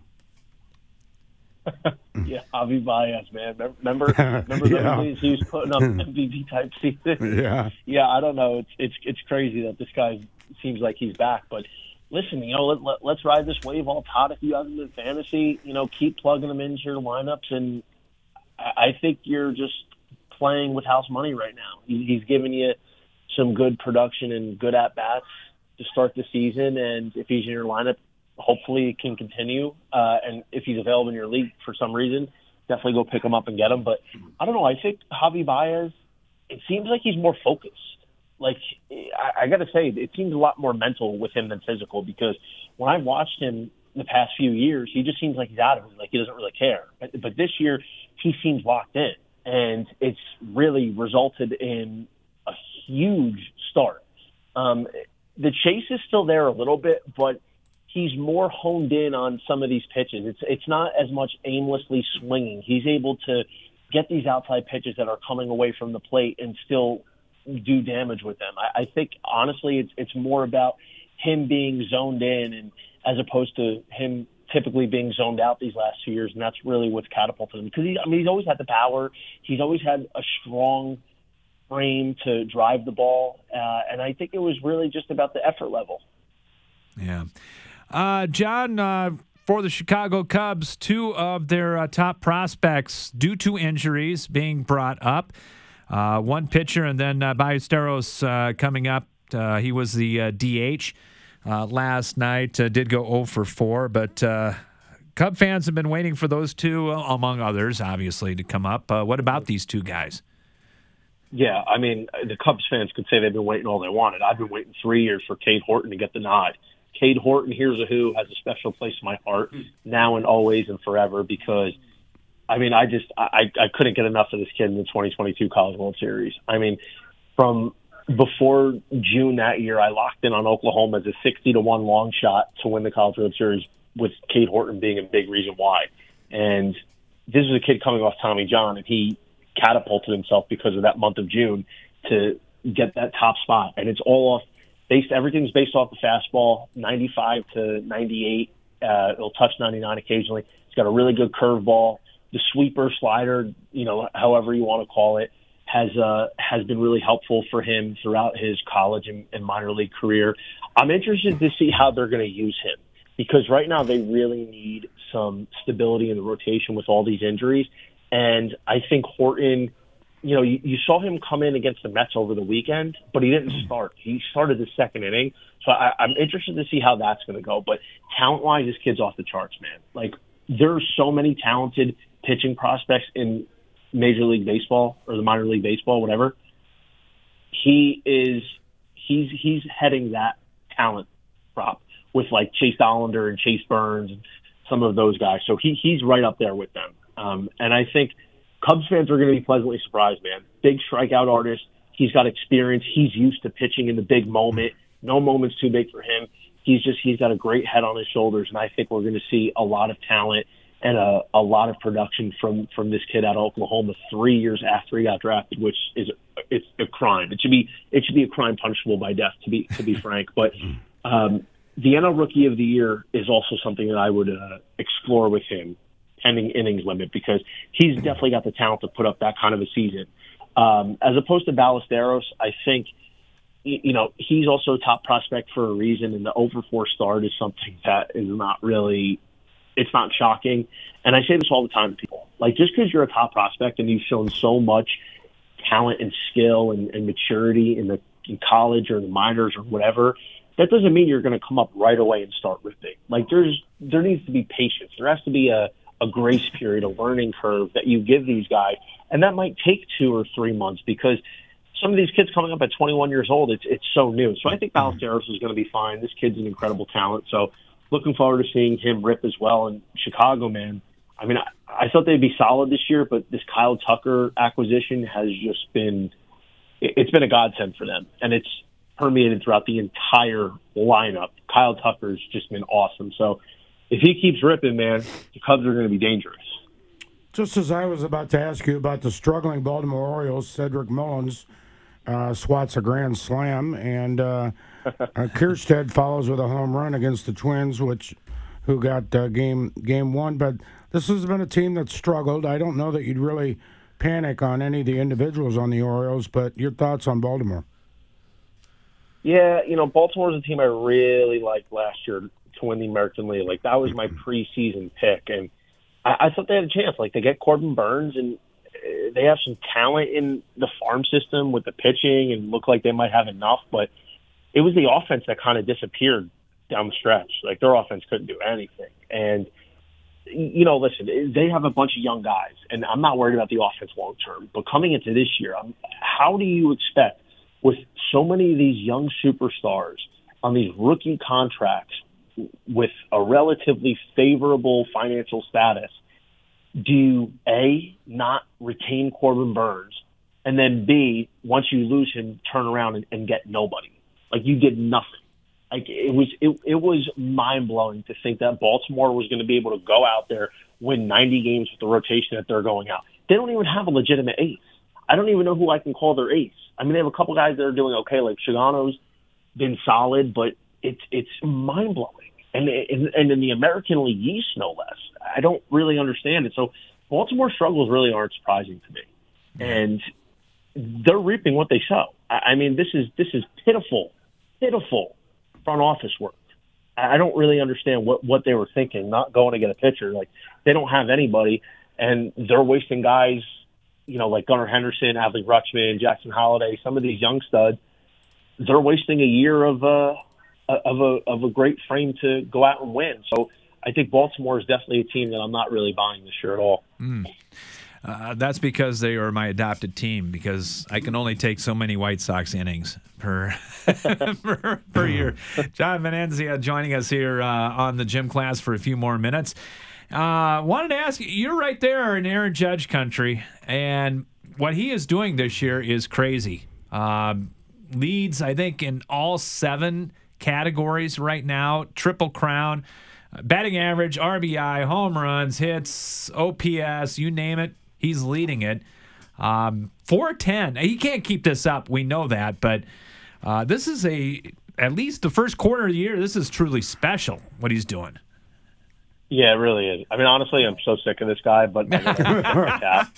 yeah, Javi Baez, man. Remember, remember yeah. those days he was putting up M V P type season? yeah. Yeah, I don't know. It's it's it's crazy that this guy seems like he's back. But listen, you know, let, let, let's ride this wave all hot. If you have him in fantasy, you know, keep plugging them into your lineups, and I think you're just playing with house money right now. He's giving you some good production and good at-bats to start the season, and if he's in your lineup, hopefully it can continue. Uh, and if he's available in your league for some reason, definitely go pick him up and get him. But I don't know. I think Javi Baez, it seems like he's more focused. Like, I, I got to say, it seems a lot more mental with him than physical, because when I've watched him the past few years, he just seems like he's out of it. Like, he doesn't really care. But, but this year, he seems locked in, and it's really resulted in a huge start. Um, the chase is still there a little bit, but he's more honed in on some of these pitches. It's it's not as much aimlessly swinging. He's able to get these outside pitches that are coming away from the plate and still do damage with them. I, I think, honestly, it's it's more about him being zoned in, and as opposed to him typically being zoned out these last two years, and that's really what's catapulted him. Because he, I mean, he's always had the power. He's always had a strong frame to drive the ball, uh, and I think it was really just about the effort level. Yeah. Uh, John, uh, for the Chicago Cubs, two of their uh, top prospects due to injuries being brought up. Uh, one pitcher, and then uh, Ballesteros uh, coming up. Uh, he was the uh, D H uh, last night, uh, did go oh for four, but uh, Cub fans have been waiting for those two, among others, obviously, to come up. Uh, what about these two guys? Yeah, I mean, the Cubs fans could say they've been waiting all they wanted. I've been waiting three years for Cade Horton to get the nod. Cade Horton, here's a who, has a special place in my heart now and always and forever because, I mean, I just I, I couldn't get enough of this kid in the twenty twenty-two College World Series. I mean, from before June that year, I locked in on Oklahoma as a sixty to one long shot to win the College World Series, with Cade Horton being a big reason why. And this is a kid coming off Tommy John, and he catapulted himself because of that month of June to get that top spot. And it's all off based, everything's based off the fastball, ninety-five to ninety-eight. Uh, it'll touch ninety-nine occasionally. He's got a really good curveball. The sweeper, slider, you know, however you want to call it, has uh, has been really helpful for him throughout his college and, and minor league career. I'm interested to see how they're going to use him because right now they really need some stability in the rotation with all these injuries. And I think Horton, you know, you, you saw him come in against the Mets over the weekend, but he didn't start. He started the second inning. So I, I'm interested to see how that's going to go. But talent-wise, this kid's off the charts, man. Like, there are so many talented pitching prospects in Major League Baseball or the minor league baseball, whatever. He is he's he's heading that talent prop with like Chase Dollander and Chase Burns and some of those guys. So he he's right up there with them. Um, and I think Cubs fans are going to be pleasantly surprised, man. Big strikeout artist. He's got experience. He's used to pitching in the big moment. No moment's too big for him. He's just he's got a great head on his shoulders, and I think we're going to see a lot of talent and a, a lot of production from, from this kid out of Oklahoma three years after he got drafted, which is it's a crime. It should be it should be a crime punishable by death, to be to be frank. But um, the N L Rookie of the Year is also something that I would uh, explore with him, pending innings limit, because he's definitely got the talent to put up that kind of a season. Um, as opposed to Ballesteros, I think, you know, he's also a top prospect for a reason, and the over four start is something that is not really, it's not shocking. And I say this all the time to people. Like, just because you're a top prospect and you've shown so much talent and skill and, and maturity in the in college or in the minors or whatever, that doesn't mean you're going to come up right away and start ripping. Like, there's there needs to be patience. There has to be a, a grace period, a learning curve that you give these guys. And that might take two or three months because some of these kids coming up at twenty-one years old, it's it's so new. So I think Ballesteros is going to be fine. This kid's an incredible talent. So looking forward to seeing him rip as well. And Chicago, man, I mean, I, I thought they'd be solid this year, but this Kyle Tucker acquisition has just been, it's been a godsend for them. And it's permeated throughout the entire lineup. Kyle Tucker's just been awesome. So if he keeps ripping, man, the Cubs are going to be dangerous. Just as I was about to ask you about the struggling Baltimore Orioles, Cedric Mullins uh, swats a grand slam, and uh, uh, Kierstead follows with a home run against the Twins, which who got uh, game game one. But this has been a team that's struggled. I don't know that you'd really panic on any of the individuals on the Orioles, but your thoughts on Baltimore? Yeah, you know, Baltimore's a team I really liked last year to win the American League. Like, that was my preseason pick, and I, I thought they had a chance. Like, they get Corbin Burns, and they have some talent in the farm system with the pitching and look like they might have enough, but it was the offense that kind of disappeared down the stretch. Like, their offense couldn't do anything. And, you know, listen, they have a bunch of young guys, and I'm not worried about the offense long term, but coming into this year, I'm, how do you expect with so many of these young superstars on these rookie contracts with a relatively favorable financial status, do you, A, not retain Corbin Burns, and then B, once you lose him, turn around and, and get nobody? Like, you did nothing. Like, it was it, it was mind-blowing to think that Baltimore was going to be able to go out there, win ninety games with the rotation that they're going out. They don't even have a legitimate ace. I don't even know who I can call their ace. I mean, they have a couple guys that are doing okay, like Shigano's been solid, but it's it's mind-blowing. And, and and in the American League East, no less. I don't really understand it. So Baltimore struggles really aren't surprising to me. And they're reaping what they sow. I, I mean, this is this is pitiful, pitiful front office work. I don't really understand what, what they were thinking, not going to get a pitcher. Like, they don't have anybody, and they're wasting guys, you know, like Gunnar Henderson, Adley Rutschman, Jackson Holliday, some of these young studs. They're wasting a year of a, of a, of a great frame to go out and win. So I think Baltimore is definitely a team that I'm not really buying this year at all. Mm. Uh, that's because they are my adopted team, because I can only take so many White Sox innings per per, per year. John Venanzia joining us here uh, on the gym class for a few more minutes. Uh, wanted to ask you, you're right there in Aaron Judge country, and what he is doing this year is crazy. Um, leads, I think, in all seven categories right now, triple crown, uh, batting average, R B I, home runs, hits, O P S, you name it. He's leading it. Um, four ten. He can't keep this up. We know that. But uh, this is a, at least the first quarter of the year, this is truly special, what he's doing. Yeah, it really is. I mean, honestly, I'm so sick of this guy, but I got to tip my cap.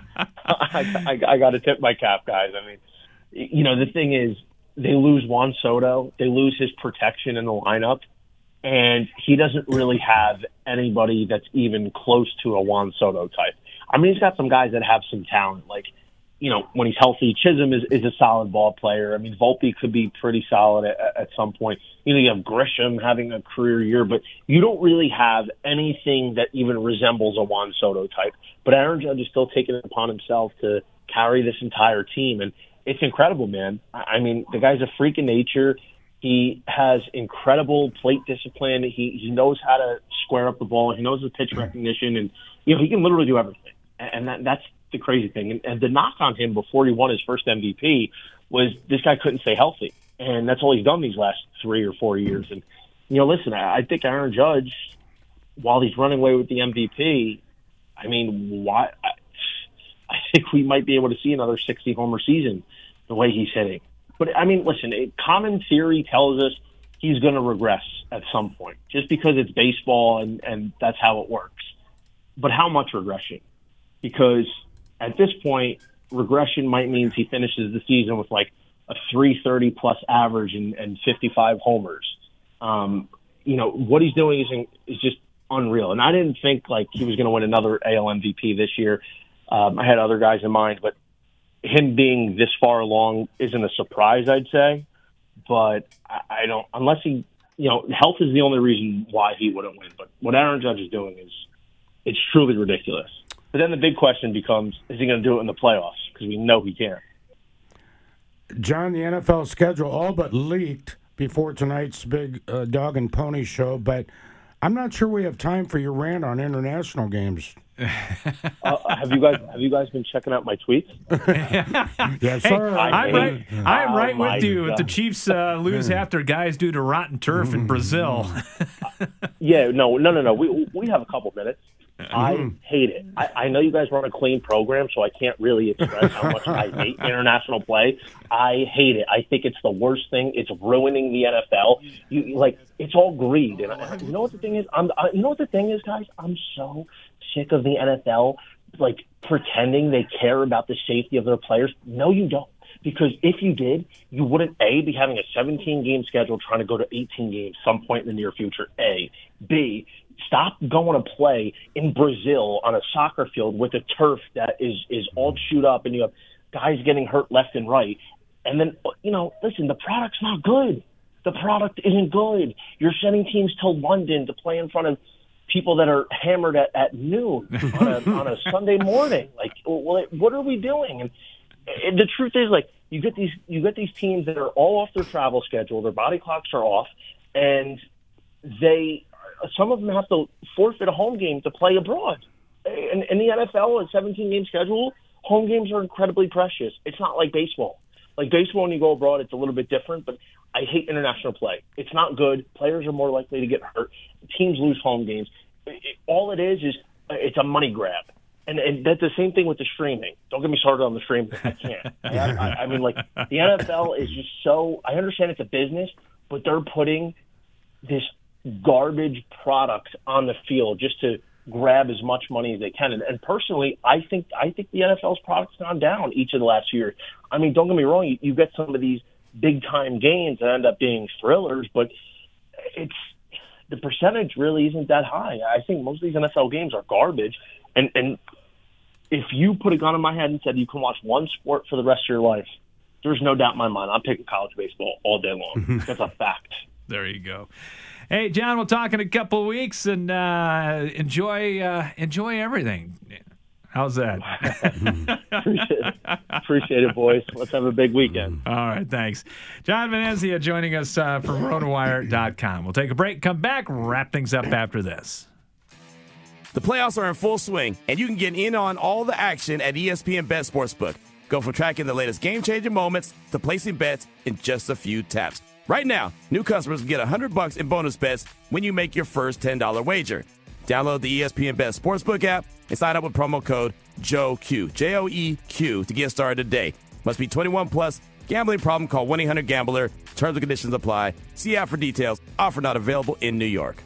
I, I, I got to tip my cap, guys. I mean, you know, the thing is, they lose Juan Soto. They lose his protection in the lineup. And he doesn't really have anybody that's even close to a Juan Soto type. I mean, he's got some guys that have some talent. Like, you know, when he's healthy, Chisholm is, is a solid ball player. I mean, Volpe could be pretty solid at, at some point. You know, you have Grisham having a career year, but you don't really have anything that even resembles a Juan Soto type. But Aaron Judge is still taking it upon himself to carry this entire team. And it's incredible, man. I mean, the guy's a freak in nature. He has incredible plate discipline. He he knows how to square up the ball. He knows the pitch recognition, and you know he can literally do everything. And that, that's the crazy thing. And, and the knock on him before he won his first M V P was this guy couldn't stay healthy, and that's all he's done these last three or four years. And you know, listen, I, I think Aaron Judge, while he's running away with the M V P, I mean, why? I, I think we might be able to see another sixty homer season the way he's hitting. But, I mean, listen, it, common theory tells us he's going to regress at some point just because it's baseball and, and that's how it works. But how much regression? Because at this point, regression might mean he finishes the season with like a three thirty plus average and, and fifty-five homers. Um, you know, what he's doing is, is just unreal. And I didn't think like he was going to win another A L M V P this year. Um, I had other guys in mind, but him being this far along isn't a surprise, I'd say. But I, I don't, unless he, you know, health is the only reason why he wouldn't win. But what Aaron Judge is doing is, it's truly ridiculous. But then the big question becomes, is he going to do it in the playoffs? Because we know he can't. John, the N F L schedule all but leaked before tonight's big uh, dog and pony show, but I'm not sure we have time for your rant on international games. uh, have you guys have you guys been checking out my tweets? Yes, hey, sir. I'm right. I'm right Oh, with you. God. If the Chiefs uh, lose after guys due to rotten turf in Brazil. Yeah, no, no, no, no. We we have a couple minutes. I hate it. I, I know you guys run a clean program, so I can't really express how much I hate international play. I hate it. I think it's the worst thing. It's ruining the N F L. You like, it's all greed. And I, you know what the thing is? I'm. I, you know what the thing is, guys? I'm so sick of the N F L like pretending they care about the safety of their players. No, you don't. Because if you did, you wouldn't, A, be having a seventeen-game schedule trying to go to eighteen games some point in the near future, A. B, stop going to play in Brazil on a soccer field with a turf that is, is all chewed up and you have guys getting hurt left and right. And then, you know, listen, the product's not good. The product isn't good. You're sending teams to London to play in front of people that are hammered at, at noon on a, on a Sunday morning. Like, well, what are we doing? And, and the truth is, like, you get these you get these teams that are all off their travel schedule, their body clocks are off, and they some of them have to forfeit a home game to play abroad. In, in the N F L, a seventeen-game schedule, home games are incredibly precious. It's not like baseball. Like baseball, when you go abroad, it's a little bit different, but I hate international play. It's not good. Players are more likely to get hurt. Teams lose home games. It, it, all it is is it's a money grab. And, and that's the same thing with the streaming. Don't get me started on the streaming. I can't. I, I, I mean, like, the N F L is just so – I understand it's a business, but they're putting this garbage product on the field just to grab as much money as they can. And, and personally, I think I think the N F L's product's gone down each of the last years. I mean, don't get me wrong, you, you get some of these big-time games that end up being thrillers, but it's the percentage really isn't that high. I think most of these N F L games are garbage. And, and if you put a gun in my head and said you can watch one sport for the rest of your life, there's no doubt in my mind I'm picking college baseball all day long. That's a fact. There you go. Hey, John, we'll talk in a couple of weeks, and uh, enjoy uh, enjoy everything. How's that? Appreciate it. Appreciate it, boys. Let's have a big weekend. All right, thanks. John Venezia joining us uh, from rotowire dot com. We'll take a break, come back, wrap things up after this. The playoffs are in full swing, and you can get in on all the action at E S P N Bet Sportsbook. Go from tracking the latest game-changing moments to placing bets in just a few taps. Right now, new customers can get one hundred bucks in bonus bets when you make your first ten dollars wager. Download the E S P N Bet Sportsbook app and sign up with promo code JOEQ, J O E Q, to get started today. Must be twenty-one plus. Gambling problem? Call one eight hundred gambler. Terms and conditions apply. See app for details. Offer not available in New York.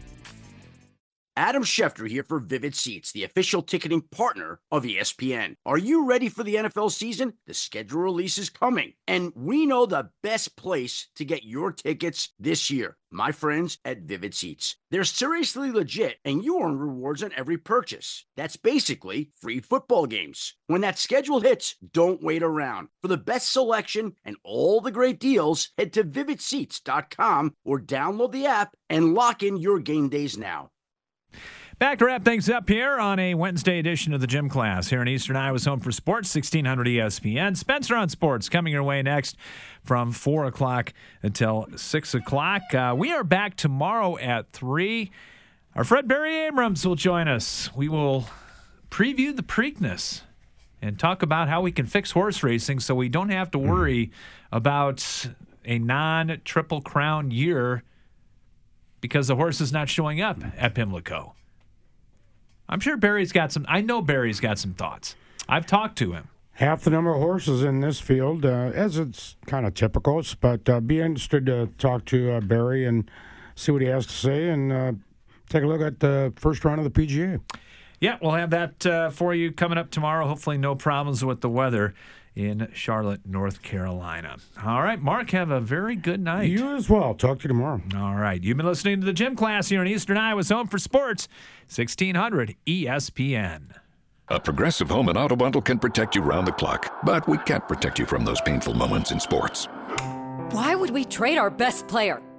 Adam Schefter here for Vivid Seats, the official ticketing partner of E S P N. Are you ready for the N F L season? The schedule release is coming, and we know the best place to get your tickets this year. My friends at Vivid Seats. They're seriously legit, and you earn rewards on every purchase. That's basically free football games. When that schedule hits, don't wait around. For the best selection and all the great deals, head to vivid seats dot com or download the app and lock in your game days now. Back to wrap things up here on a Wednesday edition of the Gym Class here in Eastern Iowa's Home for Sports, sixteen hundred E S P N. Spencer on Sports coming your way next from four o'clock until six o'clock. Uh, we are back tomorrow at three. Our Fred Barry Abrams will join us. We will preview the Preakness and talk about how we can fix horse racing so we don't have to worry about a non-Triple Crown year because the horse is not showing up at Pimlico. I'm sure Barry's got some, I know Barry's got some thoughts. I've talked to him. Half the number of horses in this field, uh, as it's kind of typical, but uh, be interested to talk to uh, Barry and see what he has to say and uh, take a look at the first round of the P G A. Yeah, we'll have that uh, for you coming up tomorrow. Hopefully no problems with the weather in Charlotte, North Carolina. All right, Mark, have a very good night. You as well. Talk to you tomorrow. All right. You've been listening to the Gym Class here in Eastern Iowa's Home for Sports, sixteen hundred E S P N. A Progressive Home and Auto Bundle can protect you round the clock, but we can't protect you from those painful moments in sports. Why would we trade our best player?